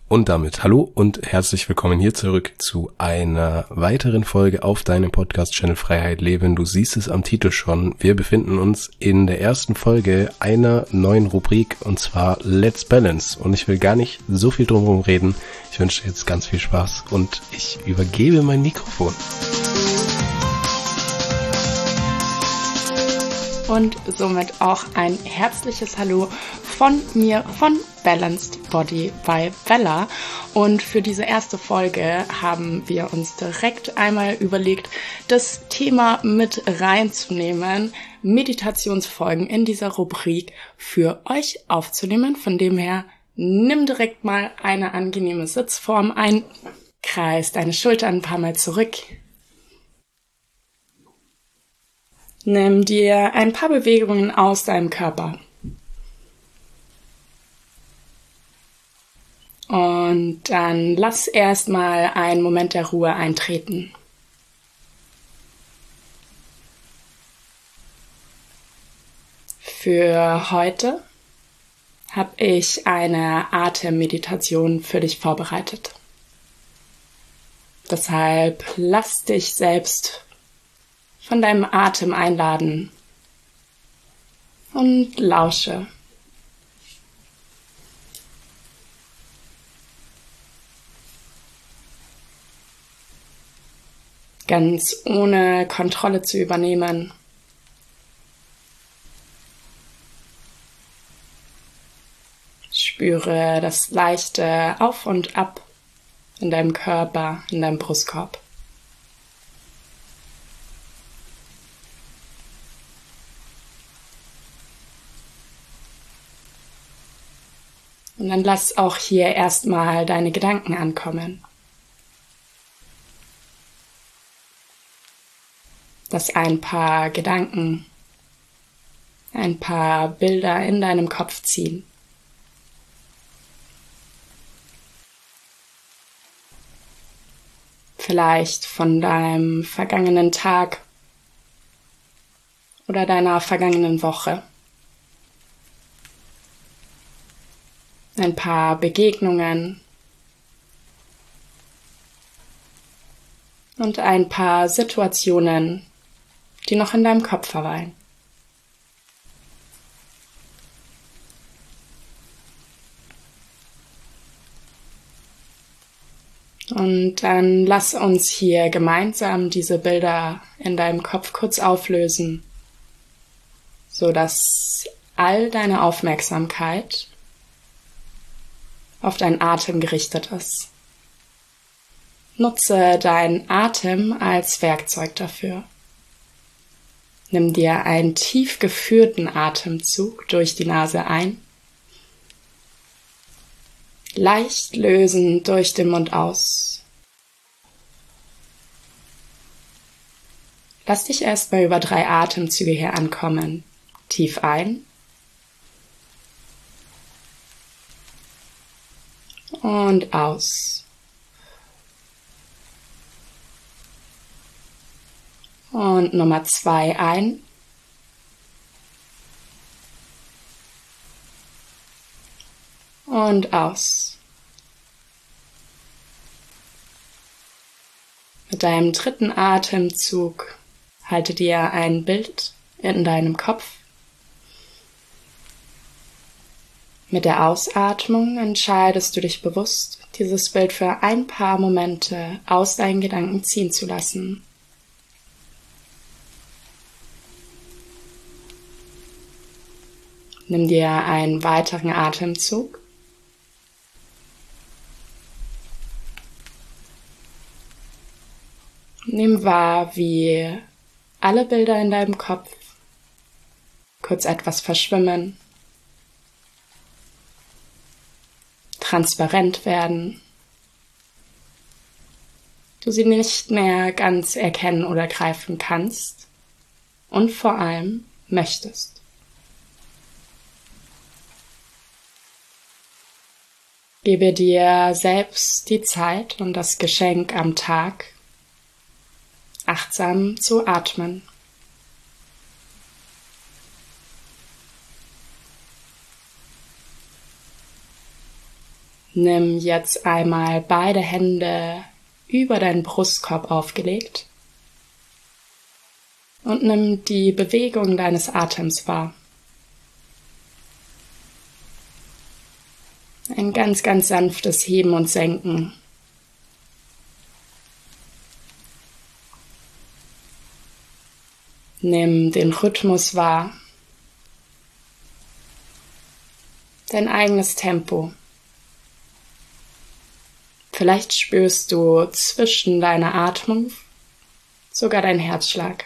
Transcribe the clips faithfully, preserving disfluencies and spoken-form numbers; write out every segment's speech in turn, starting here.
Und damit hallo und herzlich willkommen hier zurück zu einer weiteren Folge auf deinem Podcast-Channel Freiheit Leben. Du siehst es am Titel schon. Wir befinden uns in der ersten Folge einer neuen Rubrik und zwar Let's Balance. Und ich will gar nicht so viel drumherum reden. Ich wünsche dir jetzt ganz viel Spaß und ich übergebe mein Mikrofon. Und somit auch ein herzliches Hallo von mir, von Balanced Body by Bella. Und für diese erste Folge haben wir uns direkt einmal überlegt, das Thema mit reinzunehmen, Meditationsfolgen in dieser Rubrik für euch aufzunehmen. Von dem her, nimm direkt mal eine angenehme Sitzform ein, kreis deine Schultern ein paar Mal zurück. Nimm dir ein paar Bewegungen aus deinem Körper. Und dann lass erstmal einen Moment der Ruhe eintreten. Für heute habe ich eine Atemmeditation für dich vorbereitet. Deshalb lass dich selbst von deinem Atem einladen und lausche. Ganz ohne Kontrolle zu übernehmen. Spüre das leichte Auf und Ab in deinem Körper, in deinem Brustkorb. Und dann lass auch hier erstmal deine Gedanken ankommen. Lass ein paar Gedanken, ein paar Bilder in deinem Kopf ziehen. Vielleicht von deinem vergangenen Tag oder deiner vergangenen Woche. Ein paar Begegnungen und ein paar Situationen, die noch in deinem Kopf verweilen. Und dann lass uns hier gemeinsam diese Bilder in deinem Kopf kurz auflösen, so dass all deine Aufmerksamkeit auf deinen Atem gerichtet ist. Nutze deinen Atem als Werkzeug dafür. Nimm dir einen tief geführten Atemzug durch die Nase ein, leicht lösen durch den Mund aus. Lass dich erstmal über drei Atemzüge hier ankommen. Tief ein. Und aus. Und Nummer zwei ein. Und aus. Mit deinem dritten Atemzug halte dir ein Bild in deinem Kopf. Mit der Ausatmung entscheidest du dich bewusst, dieses Bild für ein paar Momente aus deinen Gedanken ziehen zu lassen. Nimm dir einen weiteren Atemzug. Nimm wahr, wie alle Bilder in deinem Kopf kurz etwas verschwimmen, transparent werden, du sie nicht mehr ganz erkennen oder greifen kannst und vor allem möchtest. Gebe dir selbst die Zeit und das Geschenk am Tag, achtsam zu atmen. Nimm jetzt einmal beide Hände über deinen Brustkorb aufgelegt und nimm die Bewegung deines Atems wahr. Ein ganz, ganz sanftes Heben und Senken. Nimm den Rhythmus wahr, dein eigenes Tempo. Vielleicht spürst du zwischen deiner Atmung sogar deinen Herzschlag.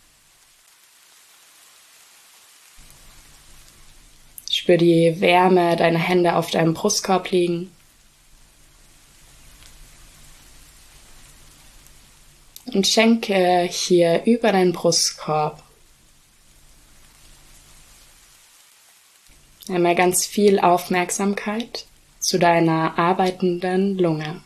Spür die Wärme deiner Hände auf deinem Brustkorb liegen. Und schenke hier über deinen Brustkorb einmal ganz viel Aufmerksamkeit zu deiner arbeitenden Lunge.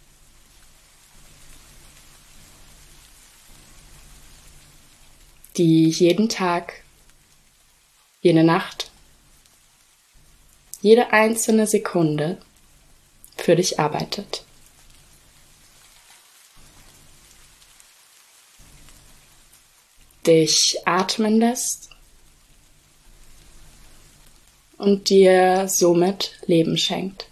Die jeden Tag, jede Nacht, jede einzelne Sekunde für dich arbeitet. Dich atmen lässt und dir somit Leben schenkt.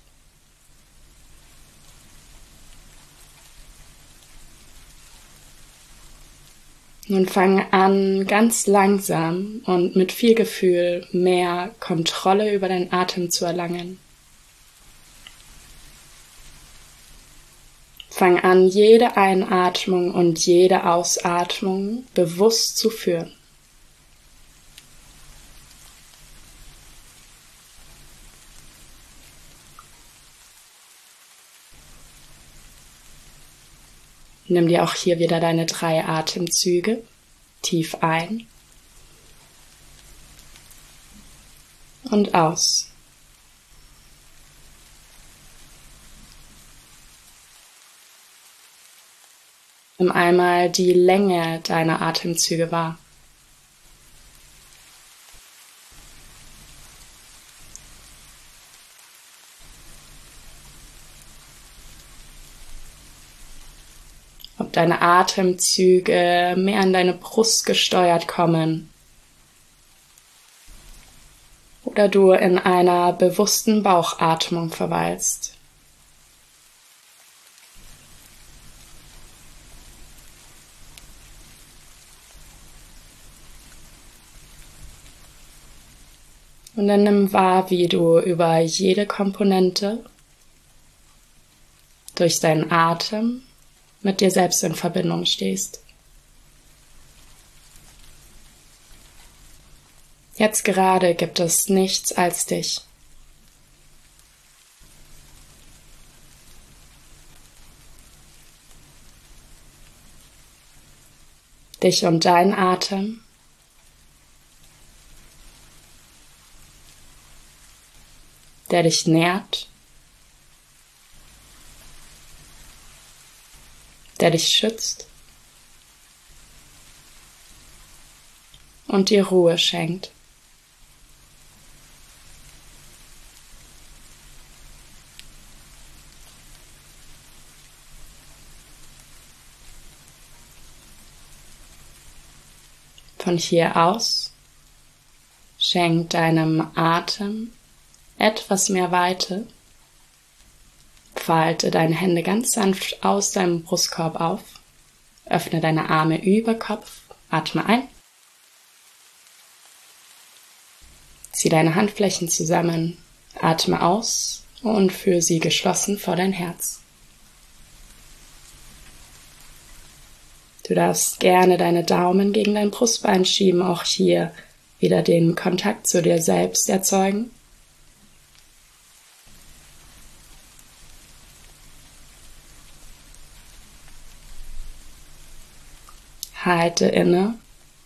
Nun fang an, ganz langsam und mit viel Gefühl mehr Kontrolle über deinen Atem zu erlangen. Fang an, jede Einatmung und jede Ausatmung bewusst zu führen. Nimm dir auch hier wieder deine drei Atemzüge tief ein und aus. Nimm einmal die Länge deiner Atemzüge wahr. Ob deine Atemzüge mehr an deine Brust gesteuert kommen oder du in einer bewussten Bauchatmung verweilst. Und dann nimm wahr, wie du über jede Komponente durch deinen Atem mit dir selbst in Verbindung stehst. Jetzt gerade gibt es nichts als dich. Dich und dein Atem. Der dich nährt, der dich schützt und dir Ruhe schenkt. Von hier aus schenk deinem Atem etwas mehr Weite. Falte deine Hände ganz sanft aus deinem Brustkorb auf. Öffne deine Arme über Kopf. Atme ein. Zieh deine Handflächen zusammen. Atme aus und führe sie geschlossen vor dein Herz. Du darfst gerne deine Daumen gegen dein Brustbein schieben, auch hier wieder den Kontakt zu dir selbst erzeugen. Halte inne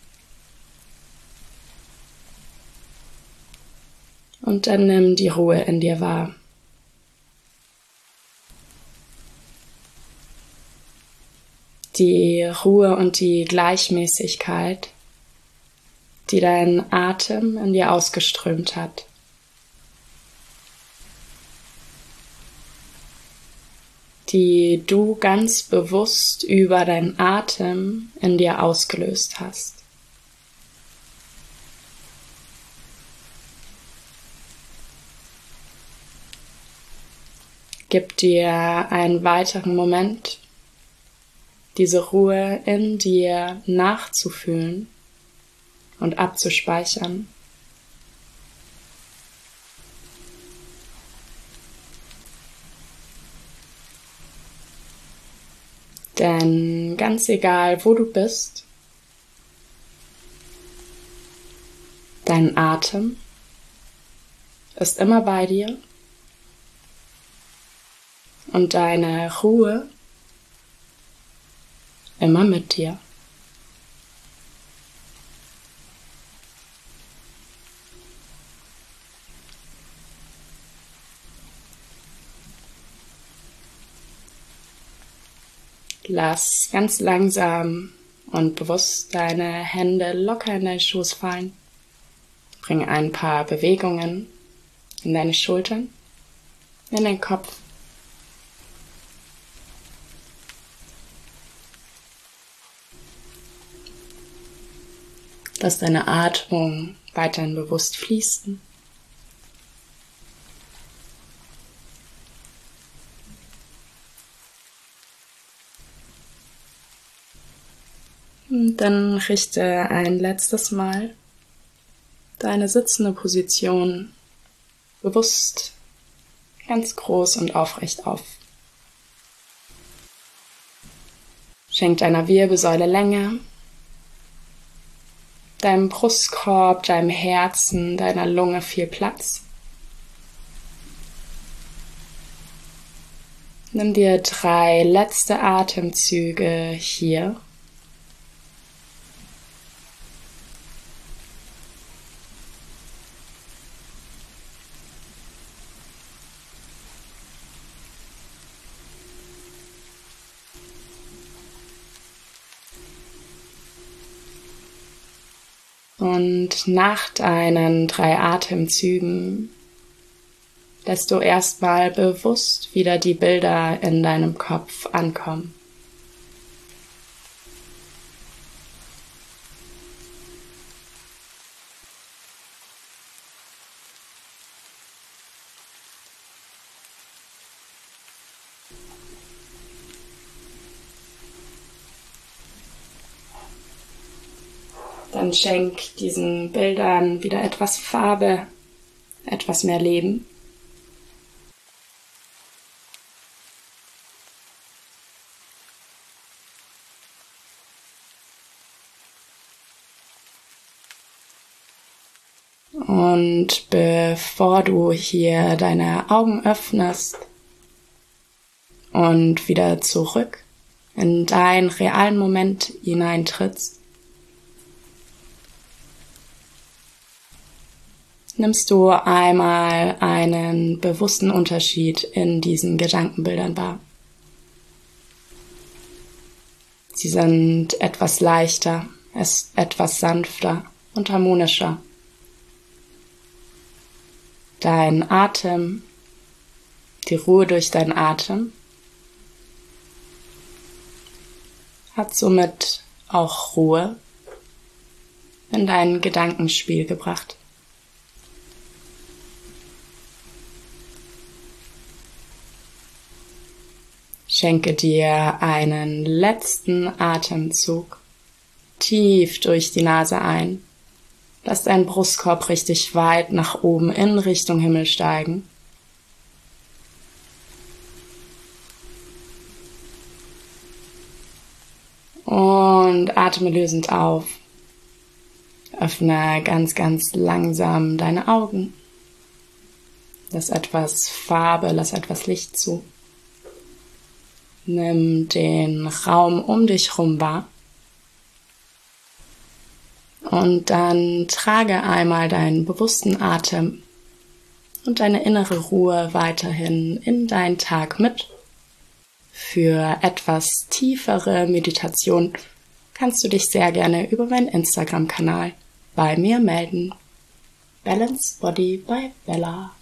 und dann nimm die Ruhe in dir wahr. Die Ruhe und die Gleichmäßigkeit, die dein Atem in dir ausgeströmt hat. die du ganz bewusst über deinen Atem in dir ausgelöst hast. Gib dir einen weiteren Moment, diese Ruhe in dir nachzufühlen und abzuspeichern. Denn ganz egal, wo du bist, dein Atem ist immer bei dir und deine Ruhe immer mit dir. Lass ganz langsam und bewusst deine Hände locker in deinen Schoß fallen. Bring ein paar Bewegungen in deine Schultern, in den Kopf. Lass deine Atmung weiterhin bewusst fließen. Und dann richte ein letztes Mal deine sitzende Position bewusst ganz groß und aufrecht auf. Schenk deiner Wirbelsäule Länge, deinem Brustkorb, deinem Herzen, deiner Lunge viel Platz. Nimm dir drei letzte Atemzüge hier. Und nach deinen drei Atemzügen lässt du erstmal bewusst wieder die Bilder in deinem Kopf ankommen. Dann schenk diesen Bildern wieder etwas Farbe, etwas mehr Leben. Und bevor du hier deine Augen öffnest und wieder zurück in deinen realen Moment hineintrittst, nimmst du einmal einen bewussten Unterschied in diesen Gedankenbildern wahr. Sie sind etwas leichter, etwas sanfter und harmonischer. Dein Atem, die Ruhe durch deinen Atem, hat somit auch Ruhe in dein Gedankenspiel gebracht. Schenke dir einen letzten Atemzug tief durch die Nase ein. Lass deinen Brustkorb richtig weit nach oben in Richtung Himmel steigen. Und atme lösend auf. Öffne ganz, ganz langsam deine Augen. Lass etwas Farbe, lass etwas Licht zu. Nimm den Raum um dich herum wahr. Und dann trage einmal deinen bewussten Atem und deine innere Ruhe weiterhin in deinen Tag mit. Für etwas tiefere Meditation kannst du dich sehr gerne über meinen Instagram-Kanal bei mir melden. Balanced Body by Bella.